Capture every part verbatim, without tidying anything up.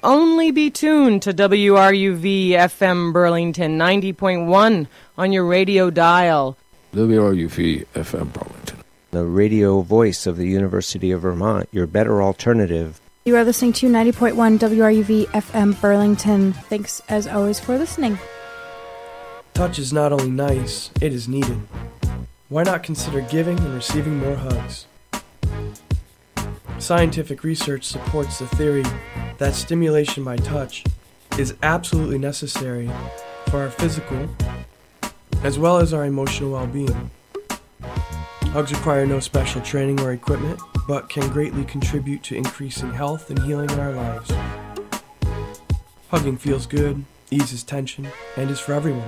only be tuned to W R U V F M Burlington ninety point one on your radio dial. W R U V F M Burlington, the radio voice of the University of Vermont, your better alternative. You are listening to ninety point one W R U V F M Burlington. Thanks, as always, for listening. Touch is not only nice, it is needed. Why not consider giving and receiving more hugs? Scientific research supports the theory that stimulation by touch is absolutely necessary for our physical as well as our emotional well-being. Hugs require no special training or equipment, but can greatly contribute to increasing health and healing in our lives. Hugging feels good, eases tension, and is for everyone.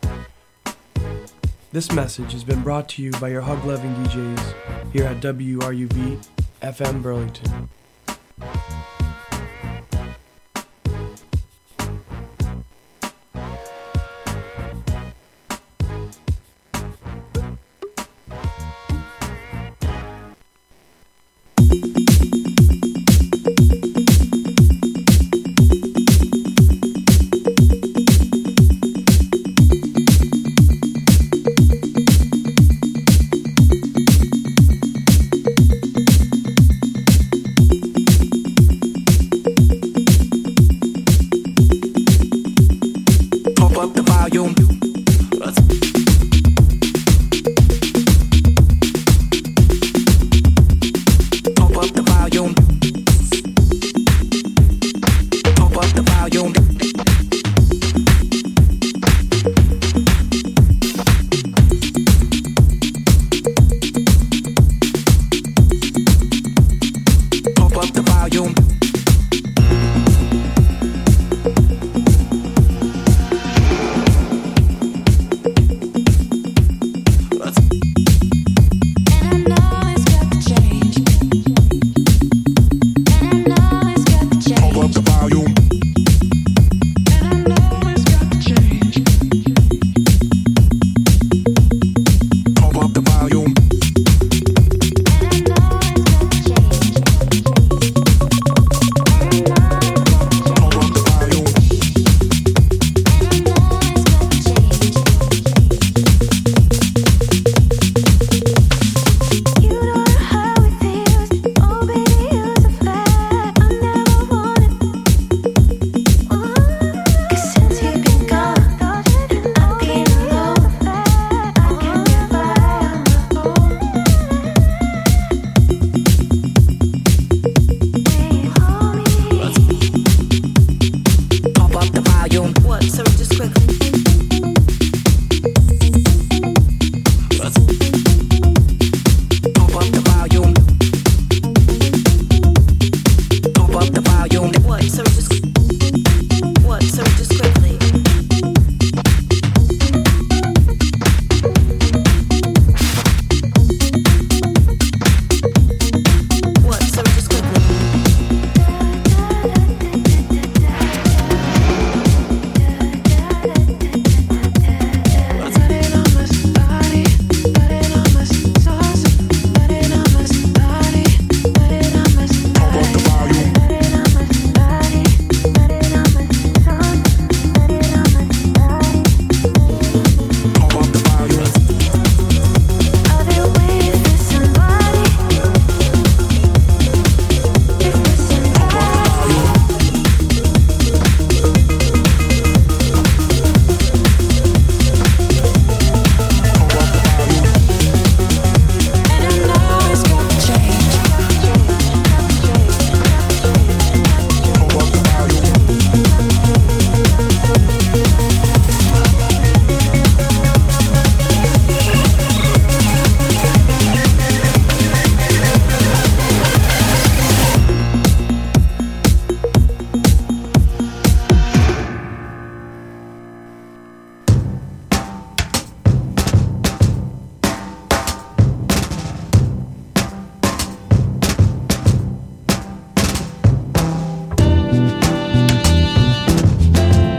This message has been brought to you by your hug-loving D Js here at W R U V F M Burlington. Pump up the volume.